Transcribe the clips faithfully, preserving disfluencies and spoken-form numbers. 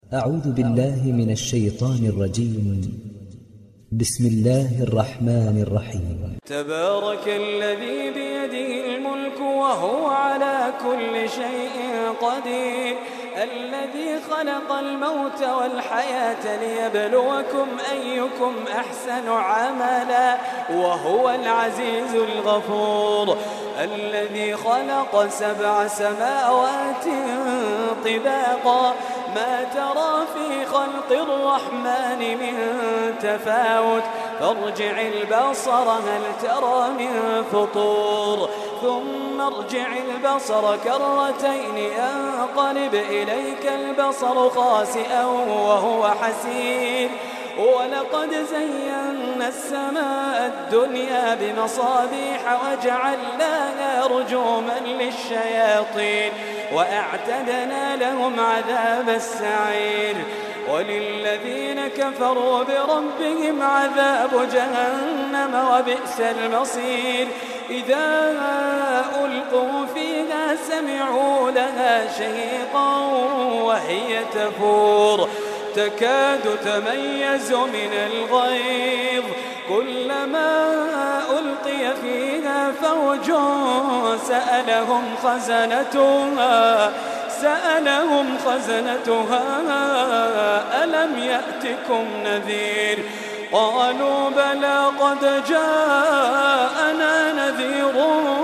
أعوذ بالله من الشيطان الرجيم. بسم الله الرحمن الرحيم. تبارك الذي بيده الملك وهو على كل شيء قدير، الذي خلق الموت والحياة ليبلوكم أيكم أحسن عملا وهو العزيز الغفور، الذي خلق سبع سماوات طباقا ما ترى في خلق الرحمن من تفاوت فارجع البصر هل ترى من فطور ثم ارجع البصر كرتين ينقلب إليك البصر خاسئا وهو حسير، ولقد زينا السماء الدنيا بمصابيح وجعلناها رجوما للشياطين وأعتدنا لهم عذاب السعير، وللذين كفروا بربهم عذاب جهنم وبئس المصير، إذا ألقوا فيها سمعوا لها شهيقا وهي تفور تكاد تميز من الغيظ، كلما ألقي فيها فوج سألهم خزنتها سألهم خزنتها ألم يأتكم نذير، قالوا بلى قد جاءنا نذير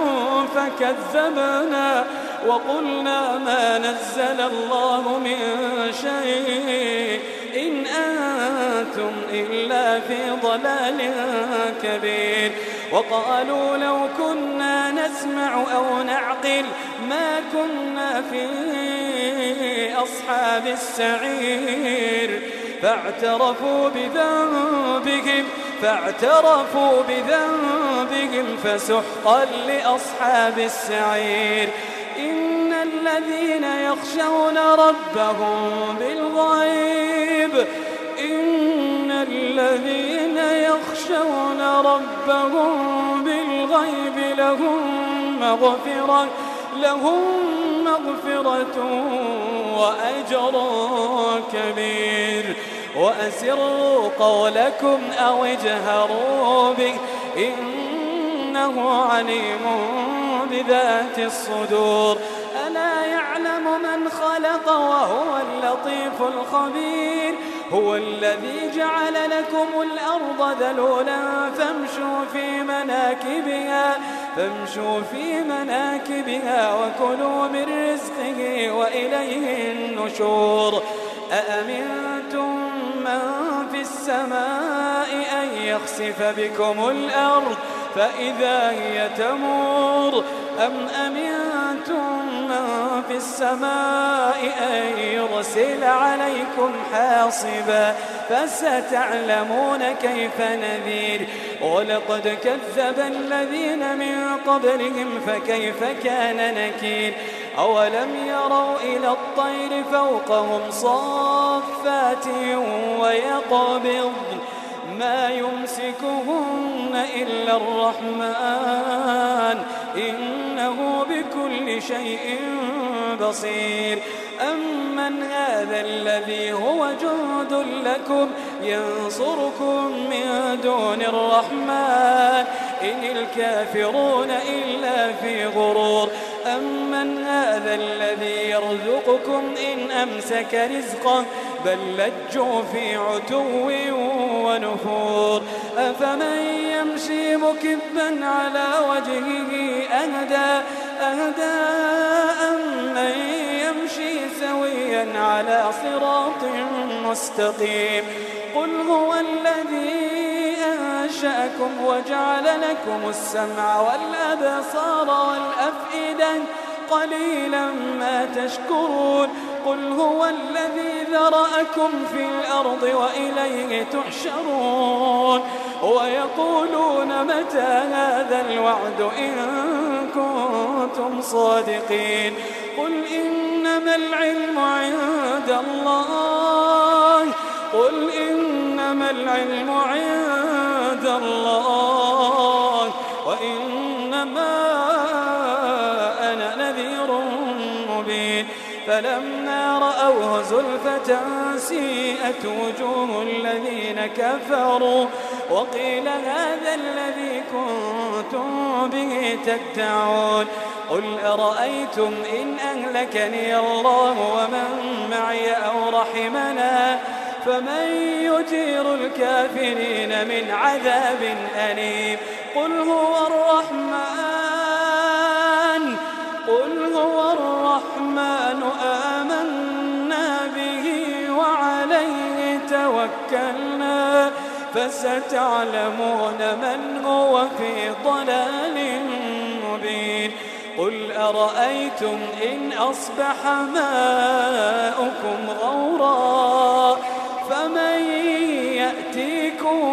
فكذبنا وقلنا ما نزل الله من شيء إن أنتم إلا في ضلال كبير، وقالوا لو كنا نسمع أو نعقل ما كنا في أصحاب السعير، فاعترفوا بذنبهم فاعترفوا بذنبهم فسحقا لأصحاب السعير، إن الذين يخشون ربهم بالغيب إن الذين يخشون ربهم بالغيب لهم مغفرة لهم مغفرة وأجر كبير، وأسروا قولكم أو اجهروا به إنه عليم بذات الصدور، ألا يعلم من خلق وهو اللطيف الخبير، هو الذي جعل لكم الأرض ذلولا فامشوا في مناكبها فامشوا في مناكبها وكلوا من رزقه وإليه النشور، أأمنتم من في السماء أن يخسف بكم الأرض فإذا هي تمور أم أمنتم من في السماء أن يرسل عليكم حاصبا فستعلمون كيف نذير، ولقد كذب الذين من قبلهم فكيف كان نكير، أولم يروا إلى الطير فوقهم صافات ويقبضن ما يمسكهن إلا الرحمن إنه بكل شيء بصير، أمن هذا الذي هو جند لكم ينصركم من دون الرحمن إن الكافرون إلا في غرور، أمن هذا الذي يرزقكم إن أمسك رزقه بل لجوا في عتو ونفور، أفمن يمشي مكبا على وجهه أهدى أهدى أمن يمشي سويا على صراط مستقيم، قل هو الذي أنشأكم وجعل لكم السمع والأبصار والأفئدة قليلا ما تشكرون، قل هو الذي ذرأكم في الأرض وإليه تحشرون، ويقولون متى هذا الوعد إن كنتم صادقين، قل إنما العلم عند الله قل إنما العلم عند الله وإنما أنا نذير مبين، فلما رأوه زلفة سيئت وجوه الذين كفروا وقيل هذا الذي كنتم به تدعون قل أرأيتم إن أهلكني الله ومن معي أو رحمنا فمن يجير الكافرين من عذاب أليم قل هو الرحمن قل هو الرحمن آمنا به وعليه توكلنا فستعلمون من هو في ضلال مبين قل أرأيتم إن أصبح ماؤكم غورا فمن يأتيكم